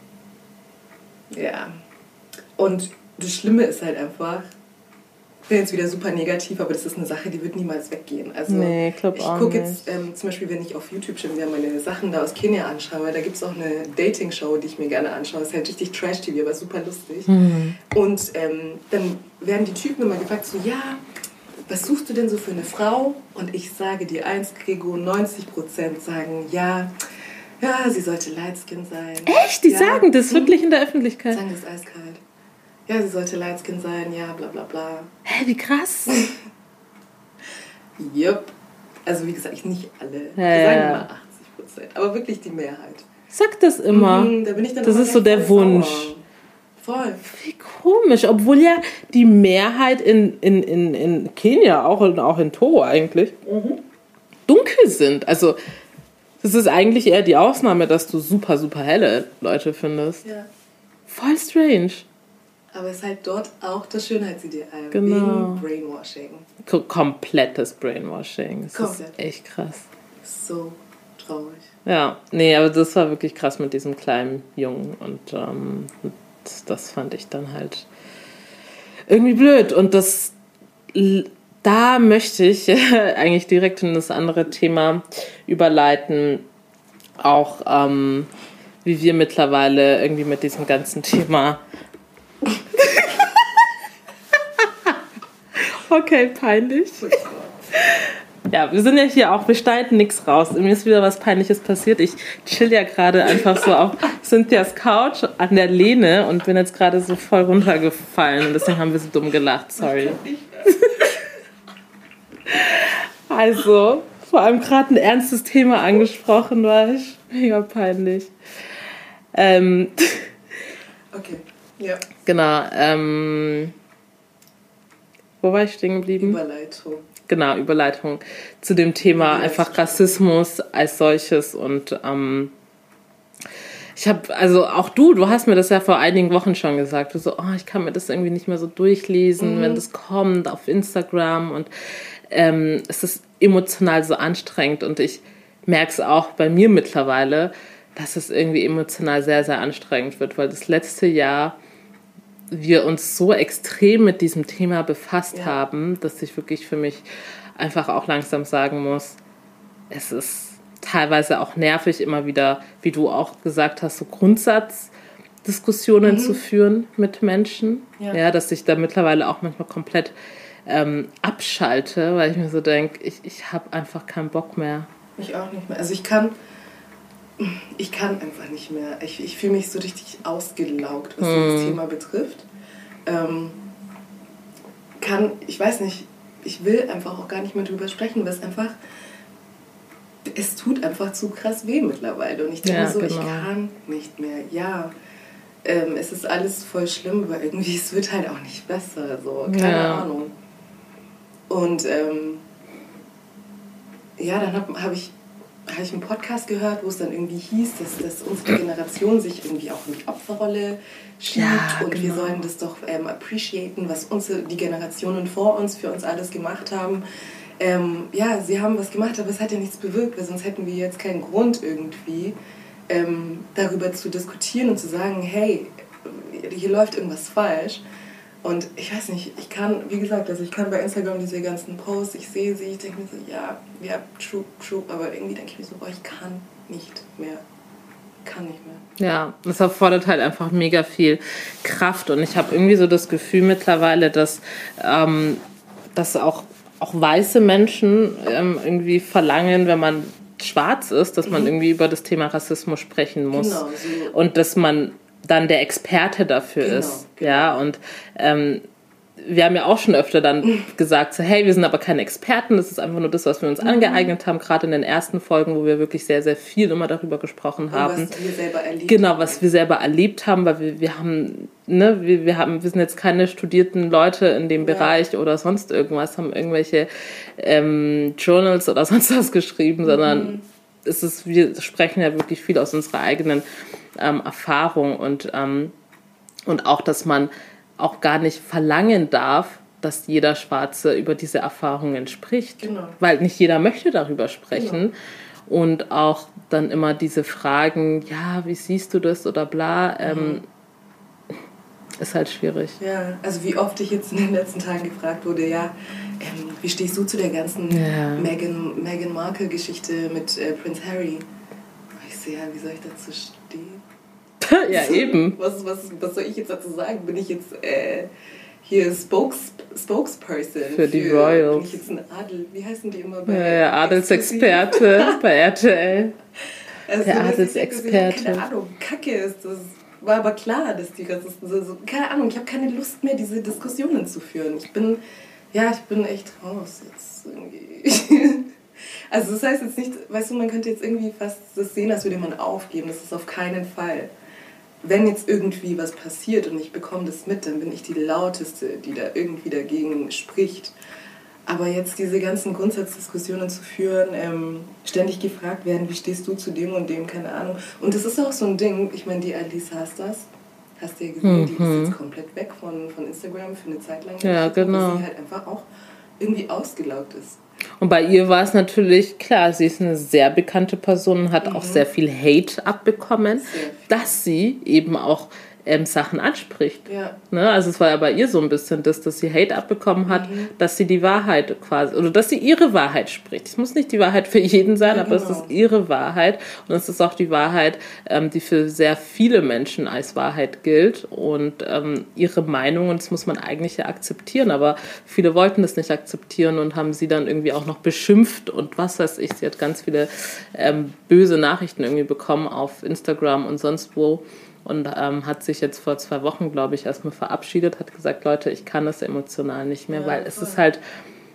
Ja. Und das Schlimme ist halt einfach, ich bin jetzt wieder super negativ, aber das ist eine Sache, die wird niemals weggehen. Also nee, ich glaub ich auch gucke nicht. jetzt ähm, zum Beispiel, wenn ich auf YouTube schon wieder meine Sachen da aus Kenia anschaue, da gibt es auch eine Dating-Show, die ich mir gerne anschaue. Das ist halt richtig Trash-T V, aber super lustig. Mhm. Und ähm, dann werden die Typen immer gefragt, so ja, was suchst du denn so für eine Frau? Und ich sage dir eins, Gregor, neunzig Prozent sagen, ja, ja, sie sollte lightskin sein. Echt? Die ja, sagen das wirklich in der Öffentlichkeit? Sagen das eiskalt. Ja, sie sollte lightskin sein, ja, bla bla bla. Hä, wie krass. Jupp. Also wie gesagt, nicht alle. Ja, Wir sagen ja. immer achtzig Prozent, aber wirklich die Mehrheit. Sag das immer. Mhm, da bin ich dann das ist so der Wunsch. Sauer. Voll. Wie komisch, obwohl ja die Mehrheit in, in, in, in Kenia, auch in, auch in Togo eigentlich, mhm. dunkel sind. Also das ist eigentlich eher die Ausnahme, dass du super, super helle Leute findest. Ja. Voll strange. Aber es ist halt dort auch das Schönheitsideal. Genau. Wegen Brainwashing. K- komplettes Brainwashing. Das Komplett. ist echt krass. So traurig. Ja, nee, aber das war wirklich krass mit diesem kleinen Jungen und ähm, das fand ich dann halt irgendwie blöd. Und das, da möchte ich eigentlich direkt in das andere Thema überleiten, auch ähm, wie wir mittlerweile irgendwie mit diesem ganzen Thema okay, peinlich. Ja, wir sind ja hier auch, wir schneiden nichts raus. Mir ist wieder was Peinliches passiert. Ich chill ja gerade einfach so auf Cynthias Couch an der Lehne und bin jetzt gerade so voll runtergefallen und deswegen haben wir so dumm gelacht. Sorry. Also, vor allem gerade ein ernstes Thema angesprochen, war ich mega peinlich. Ähm, okay, ja. Genau, ähm, wo war ich stehen geblieben? Überleitung. Genau, Überleitung zu dem Thema einfach Rassismus als solches und ähm, ich habe, also auch du, du hast mir das ja vor einigen Wochen schon gesagt, du so, oh, ich kann mir das irgendwie nicht mehr so durchlesen, mhm. wenn das kommt auf Instagram und ähm, es ist emotional so anstrengend und ich merke es auch bei mir mittlerweile, dass es irgendwie emotional sehr, sehr anstrengend wird, weil das letzte Jahr wir uns so extrem mit diesem Thema befasst ja. haben, dass ich wirklich für mich einfach auch langsam sagen muss, es ist teilweise auch nervig, immer wieder, wie du auch gesagt hast, so Grundsatzdiskussionen mhm. zu führen mit Menschen. Ja. ja, dass ich da mittlerweile auch manchmal komplett ähm, abschalte, weil ich mir so denke, ich, ich habe einfach keinen Bock mehr. Ich auch nicht mehr. Also ich kann, ich kann einfach nicht mehr. Ich, ich fühle mich so richtig ausgelaugt, was mhm. dieses Thema betrifft. Ähm, kann, ich weiß nicht, ich will einfach auch gar nicht mehr drüber sprechen, weil es einfach, es tut einfach zu krass weh mittlerweile. Und ich denke ja, so, genau. ich kann nicht mehr. Ja, ähm, es ist alles voll schlimm, aber irgendwie, es wird halt auch nicht besser. So, keine ja. Ahnung. Und ähm, ja, dann habe hab ich, hab ich einen Podcast gehört, wo es dann irgendwie hieß, dass, dass unsere Generation sich irgendwie auch in die Opferrolle schiebt ja, und genau. wir sollen das doch ähm, appreciaten, was unsere, die Generationen vor uns für uns alles gemacht haben. Ähm, ja, sie haben was gemacht, aber es hat ja nichts bewirkt, weil sonst hätten wir jetzt keinen Grund irgendwie ähm, darüber zu diskutieren und zu sagen, hey, hier läuft irgendwas falsch. Und ich weiß nicht, ich kann, wie gesagt, also ich kann bei Instagram diese ganzen Posts, ich sehe sie, ich denke mir so, ja, ja, true, true, aber irgendwie denke ich mir so, boah, ich kann nicht mehr. Kann nicht mehr. Ja, das erfordert halt einfach mega viel Kraft und ich habe irgendwie so das Gefühl mittlerweile, dass, ähm, dass auch, auch weiße Menschen ähm, irgendwie verlangen, wenn man schwarz ist, dass man mhm. irgendwie über das Thema Rassismus sprechen muss. Genau, so. Und dass man dann der Experte dafür genau, ist. Genau. Ja, und ähm, wir haben ja auch schon öfter dann gesagt, so, hey, wir sind aber keine Experten, das ist einfach nur das, was wir uns mhm. angeeignet haben, gerade in den ersten Folgen, wo wir wirklich sehr, sehr viel immer darüber gesprochen haben. Und was wir selber erlebt genau, haben. was wir selber erlebt haben, weil wir, wir haben, ne, wir, wir haben, wir sind jetzt keine studierten Leute in dem ja. Bereich oder sonst irgendwas, haben irgendwelche ähm, Journals oder sonst was geschrieben, mhm. sondern es ist, wir sprechen ja wirklich viel aus unserer eigenen ähm, Erfahrung und, ähm, und auch, dass man auch gar nicht verlangen darf, dass jeder Schwarze über diese Erfahrungen spricht. Genau. Weil nicht jeder möchte darüber sprechen. Genau. Und auch dann immer diese Fragen, ja, wie siehst du das oder bla, ähm, mhm. ist halt schwierig. Ja, also wie oft ich jetzt in den letzten Tagen gefragt wurde, ja, ähm, wie stehst du zu der ganzen ja. Meghan, Meghan Markle-Geschichte mit äh, Prince Harry? Ich sehe, ja, wie soll ich dazu stehen? Ja, eben. Was, was, was soll ich jetzt dazu sagen? Bin ich jetzt äh, hier Spokes, Spokesperson? Für die für, Royals. Bin ich jetzt ein Adel? Wie heißen die immer bei Ja, ja Adelsexperte bei R T L. Also, der Adelsexperte. Keine Ahnung, Kacke ist das. War aber klar, dass die Rassisten so, so... Keine Ahnung, ich habe keine Lust mehr, diese Diskussionen zu führen. Ich bin... Ja, ich bin echt raus jetzt irgendwie. Also das heißt jetzt nicht... Weißt du, man könnte jetzt irgendwie fast das sehen, als würde man aufgeben. Das ist auf keinen Fall. Wenn jetzt irgendwie was passiert und ich bekomme das mit, dann bin ich die Lauteste, die da irgendwie dagegen spricht. Aber jetzt diese ganzen Grundsatzdiskussionen zu führen, ähm, ständig gefragt werden, wie stehst du zu dem und dem, keine Ahnung. Und das ist auch so ein Ding, ich meine, die Alice Hastas, hast du ja gesehen, mhm. die ist jetzt komplett weg von, von Instagram für eine Zeit lang. Ja, genau. Weil sie halt einfach auch irgendwie ausgelaugt ist. Und bei ihr war es natürlich klar, sie ist eine sehr bekannte Person und hat mhm. auch sehr viel Hate abbekommen, dass sie eben auch ähm, Sachen anspricht. Ja. Ne? Also es war ja bei ihr so ein bisschen das, dass sie Hate abbekommen hat, mhm. dass sie die Wahrheit quasi, oder dass sie ihre Wahrheit spricht. Es muss nicht die Wahrheit für jeden sein, ja, aber genau. es ist ihre Wahrheit und es ist auch die Wahrheit, ähm, die für sehr viele Menschen als Wahrheit gilt und ähm, ihre Meinung, und das muss man eigentlich ja akzeptieren, aber viele wollten das nicht akzeptieren und haben sie dann irgendwie auch noch beschimpft und was weiß ich, sie hat ganz viele ähm, böse Nachrichten irgendwie bekommen auf Instagram und sonst wo. Und ähm, hat sich jetzt vor zwei Wochen, glaube ich, erstmal verabschiedet, hat gesagt, Leute, ich kann das emotional nicht mehr, ja, weil voll. Es ist halt,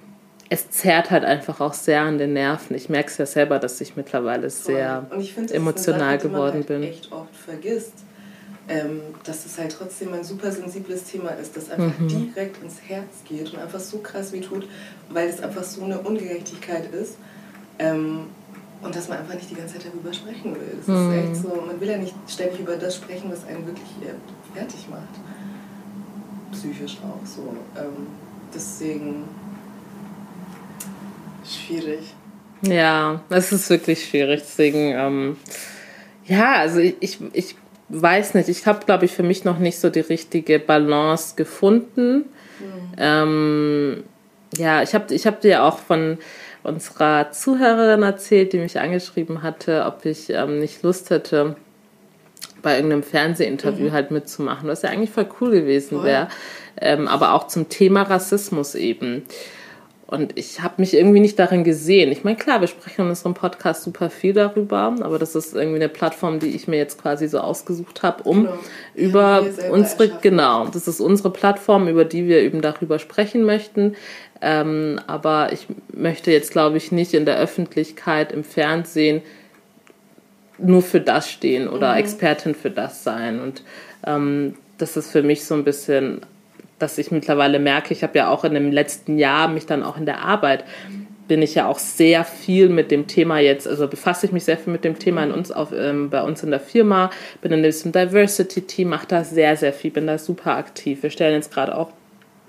es zerrt halt einfach auch sehr an den Nerven. Ich merke es ja selber, dass ich mittlerweile voll. sehr und ich find, emotional Sache, geworden halt bin. Echt oft vergisst, ähm, dass es halt trotzdem ein super sensibles Thema ist, das einfach mhm. direkt ins Herz geht und einfach so krass wehtut, weil es einfach so eine Ungerechtigkeit ist. Ähm, Und dass man einfach nicht die ganze Zeit darüber sprechen will. Das mm. ist echt so, man will ja nicht ständig über das sprechen, was einen wirklich äh, fertig macht. Psychisch auch so. Ähm, deswegen, Schwierig. Ja, es ist wirklich schwierig. Deswegen, ähm, ja, also ich, ich, ich weiß nicht. Ich habe, glaube ich, für mich noch nicht so die richtige Balance gefunden. Mhm. Ähm, ja, ich habe ich hab dir auch von unserer Zuhörerin erzählt, die mich angeschrieben hatte, ob ich ähm, nicht Lust hätte, bei irgendeinem Fernsehinterview mhm. halt mitzumachen, was ja eigentlich voll cool gewesen wäre. Ähm, aber auch zum Thema Rassismus eben. Und ich habe mich irgendwie nicht darin gesehen. Ich meine, klar, wir sprechen in unserem Podcast super viel darüber, aber das ist irgendwie eine Plattform, die ich mir jetzt quasi so ausgesucht habe, um genau. über unsere, genau, das ist unsere Plattform, über die wir eben darüber sprechen möchten. Ähm, aber ich möchte jetzt, glaube ich, nicht in der Öffentlichkeit, im Fernsehen nur für das stehen oder mhm. Expertin für das sein. Und ähm, das ist für mich so ein bisschen, dass ich mittlerweile merke, ich habe ja auch in dem letzten Jahr mich dann auch in der Arbeit, bin ich ja auch sehr viel mit dem Thema jetzt, also befasse ich mich sehr viel mit dem Thema in uns auf, ähm, bei uns in der Firma, bin in diesem Diversity-Team, mache da sehr, sehr viel, bin da super aktiv. Wir stellen jetzt gerade auch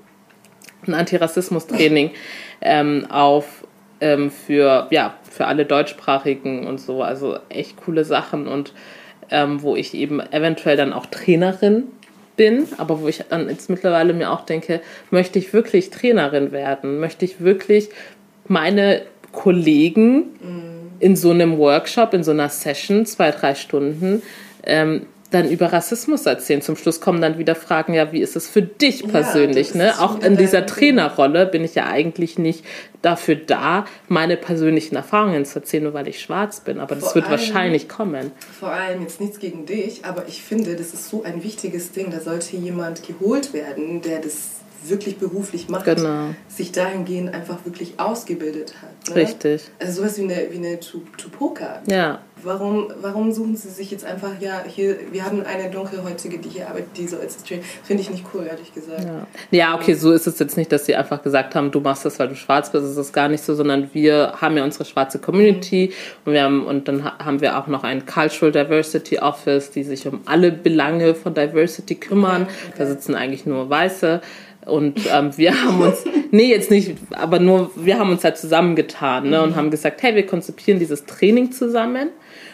ein Antirassismus-Training ähm, auf ähm, für, ja, für alle Deutschsprachigen und so, also echt coole Sachen und ähm, wo ich eben eventuell dann auch Trainerin bin, aber wo ich dann jetzt mittlerweile mir auch denke, möchte ich wirklich Trainerin werden? Möchte ich wirklich meine Kollegen mm. in so einem Workshop, in so einer Session, zwei, drei Stunden, ähm, dann über Rassismus erzählen? Zum Schluss kommen dann wieder Fragen, ja, wie ist es für dich persönlich? Ja, ne? Auch in dieser Trainerrolle bin ich ja eigentlich nicht dafür da, meine persönlichen Erfahrungen zu erzählen, nur weil ich schwarz bin. Aber das vor wird allem, wahrscheinlich kommen. Vor allem jetzt nichts gegen dich, aber ich finde, das ist so ein wichtiges Ding. Da sollte jemand geholt werden, der das wirklich beruflich macht, genau. sich dahingehend einfach wirklich ausgebildet hat. Ne? Richtig. Also sowas wie eine, wie eine Tupoka. Ja. Warum, warum suchen sie sich jetzt einfach, ja, hier, wir haben eine Dunkelhäutige, die hier arbeitet, die so als Trainer, finde ich nicht cool, ehrlich gesagt. Ja. ja, okay, so ist es jetzt nicht, dass sie einfach gesagt haben, du machst das, weil du schwarz bist, das ist gar nicht so, sondern wir haben ja unsere schwarze Community mhm. und, wir haben, und dann haben wir auch noch ein Cultural Diversity Office, die sich um alle Belange von Diversity kümmern. Okay, okay. Da sitzen eigentlich nur Weiße. Und ähm, wir haben uns, nee, jetzt nicht, aber nur, wir haben uns halt zusammengetan ne, und haben gesagt, hey, wir konzipieren dieses Training zusammen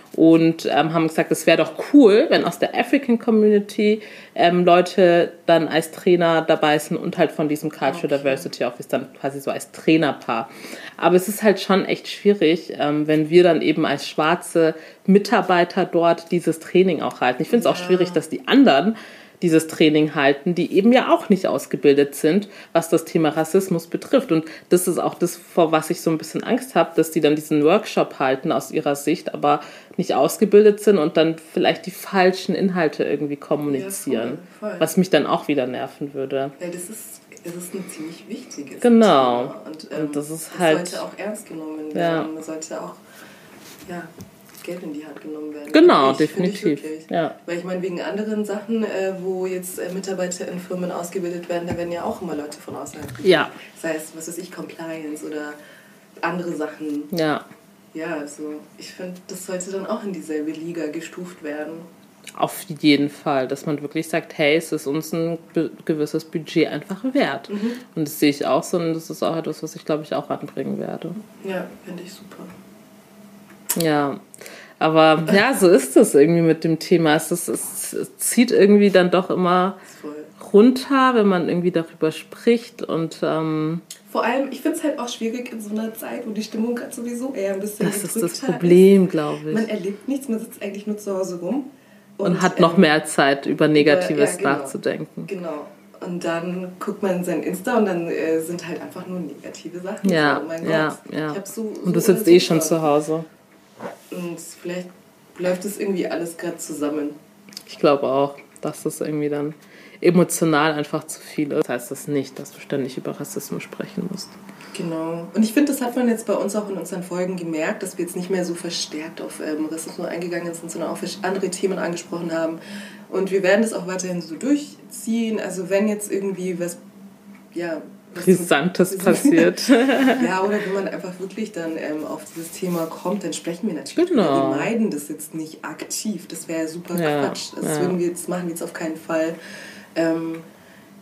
und ähm, haben gesagt, es wäre doch cool, wenn aus der African Community ähm, Leute dann als Trainer dabei sind und halt von diesem Cultural okay. Diversity Office dann quasi so als Trainerpaar. Aber es ist halt schon echt schwierig, ähm, wenn wir dann eben als schwarze Mitarbeiter dort dieses Training auch halten. Ich finde es ja. auch schwierig, dass die anderen dieses Training halten, die eben ja auch nicht ausgebildet sind, was das Thema Rassismus betrifft. Und das ist auch das, vor was ich so ein bisschen Angst habe, dass die dann diesen Workshop halten aus ihrer Sicht, aber nicht ausgebildet sind und dann vielleicht die falschen Inhalte irgendwie kommunizieren, ja, voll, voll. Was mich dann auch wieder nerven würde. Ja, das ist, das ist ein ziemlich wichtiges genau. Thema. Und, ähm, und das ist das halt, sollte auch ernst genommen werden. Ja. Man sollte auch, ja, Geld in die Hand genommen werden. Genau, ich, definitiv. Ja. Weil ich meine, wegen anderen Sachen, äh, wo jetzt äh, Mitarbeiter in Firmen ausgebildet werden, da werden ja auch immer Leute von außerhalb. Ja. Das heißt, was weiß ich, Compliance oder andere Sachen. Ja. Ja, also ich finde, das sollte dann auch in dieselbe Liga gestuft werden. Auf jeden Fall, dass man wirklich sagt, hey, es ist uns ein be- gewisses Budget einfach wert. Mhm. Und das sehe ich auch so und das ist auch etwas, was ich, glaube ich, auch anbringen werde. Ja, finde ich super. Ja, aber ja, so ist es irgendwie mit dem Thema. Es, ist, es, es zieht irgendwie dann doch immer runter, wenn man irgendwie darüber spricht. Und ähm, vor allem, ich finde es halt auch schwierig in so einer Zeit, wo die Stimmung gerade sowieso eher ein bisschen das ist das Problem, glaube ich. Man erlebt nichts, man sitzt eigentlich nur zu Hause rum. Und, und hat noch ähm, mehr Zeit, über Negatives über, ja, genau, nachzudenken. Genau. Und dann guckt man sein Insta und dann äh, sind halt einfach nur negative Sachen. Ja, so, oh mein ja, Gott. ja. Ich hab so, so und du sitzt eh schon zu Hause. Und vielleicht läuft es irgendwie alles gerade zusammen. Ich glaube auch, dass das irgendwie dann emotional einfach zu viel ist. Das heißt das nicht, dass du ständig über Rassismus sprechen musst. Genau. Und ich finde, das hat man jetzt bei uns auch in unseren Folgen gemerkt, dass wir jetzt nicht mehr so verstärkt auf ähm, Rassismus eingegangen sind, sondern auch andere Themen angesprochen haben. Und wir werden das auch weiterhin so durchziehen. Also wenn jetzt irgendwie was, ja... Brisantes passiert. Ja, oder wenn man einfach wirklich dann ähm, auf dieses Thema kommt, dann sprechen wir natürlich. Genau. Wir meiden das jetzt nicht aktiv. Das wäre super ja, Quatsch. Das ja. würden wir jetzt, machen wir jetzt auf keinen Fall. Ähm,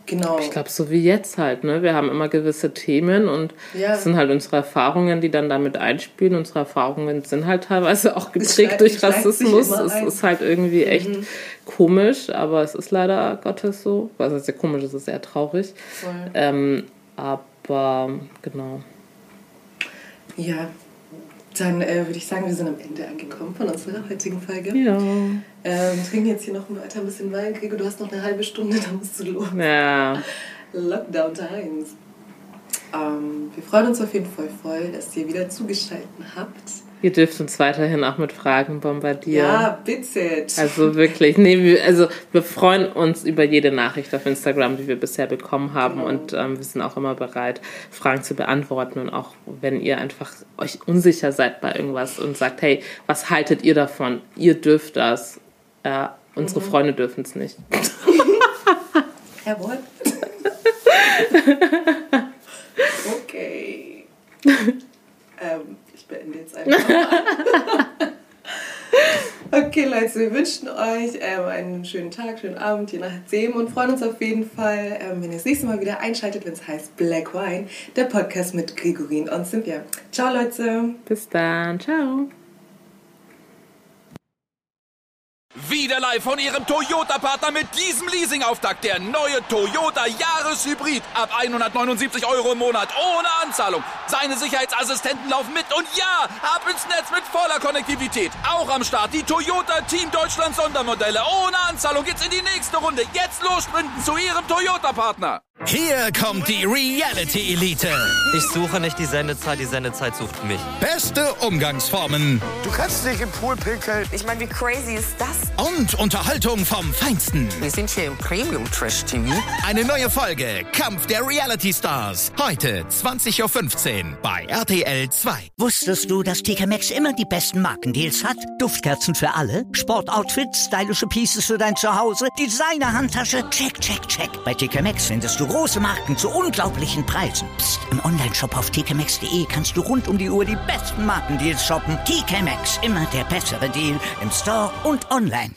Genau. Ich glaube, so wie jetzt halt, ne? Wir haben immer gewisse Themen und Ja. das sind halt unsere Erfahrungen, die dann damit einspielen. Unsere Erfahrungen sind halt teilweise auch Es geprägt schleicht- durch es schleicht sich Rassismus. immer Es ein. ist halt irgendwie echt komisch, aber es ist leider Gottes so. Was heißt ja komisch, es ist eher traurig. Voll. Ähm, aber genau. Ja, dann äh, würde ich sagen, wir sind am Ende angekommen von unserer heutigen Folge. Ja. Ähm, trinken jetzt hier noch weiter ein bisschen Wein. Gregor, du hast noch eine halbe Stunde, dann musst du los. Ja. Lockdown Times. Ähm, wir freuen uns auf jeden Fall voll, dass ihr wieder zugeschaltet habt. Ihr dürft uns weiterhin auch mit Fragen bombardieren. Ja, bitte. Also wirklich, nee, wir, also wir freuen uns über jede Nachricht auf Instagram, die wir bisher bekommen haben, Genau. und ähm, wir sind auch immer bereit, Fragen zu beantworten, und auch wenn ihr einfach euch unsicher seid bei irgendwas und sagt, hey, was haltet ihr davon? Ihr dürft das, äh, unsere Mhm. Freunde dürfen es nicht. Jawohl. Okay. ähm, ich beende jetzt einfach mal. Okay, Leute, wir wünschen euch ähm, einen schönen Tag, schönen Abend, je nachdem, und freuen uns auf jeden Fall, ähm, wenn ihr das nächste Mal wieder einschaltet, wenn es heißt Black Wine, der Podcast mit Gregorin und Cynthia. Ciao, Leute. Bis dann, ciao. Wieder live von Ihrem Toyota-Partner mit diesem Leasing-Auftakt. Der neue Toyota Jahreshybrid. Ab hundertneunundsiebzig Euro im Monat. Ohne Anzahlung. Seine Sicherheitsassistenten laufen mit. Und ja, ab ins Netz mit voller Konnektivität. Auch am Start die Toyota Team Deutschland Sondermodelle. Ohne Anzahlung geht's in die nächste Runde. Jetzt los sprinten zu Ihrem Toyota-Partner. Hier kommt die Reality Elite. Ich suche nicht die Sendezeit, die Sendezeit sucht mich. Beste Umgangsformen Du kannst nicht im Pool pinkeln. Ich meine, wie crazy ist das? und Unterhaltung vom Feinsten. Wir sind hier im Premium-Trash-T V. Eine neue Folge Kampf der Reality Stars. Heute zwanzig Uhr fünfzehn bei R T L zwei. Wusstest du, dass T K Maxx immer die besten Markendeals hat? Duftkerzen für alle, Sportoutfits, stylische Pieces für dein Zuhause, Designer-Handtasche, check, check, check. Bei T K Maxx findest du große Marken zu unglaublichen Preisen. Psst. Im Onlineshop auf t k maxx punkt de kannst du rund um die Uhr die besten Markendeals shoppen. T K Maxx, immer der bessere Deal im Store und online.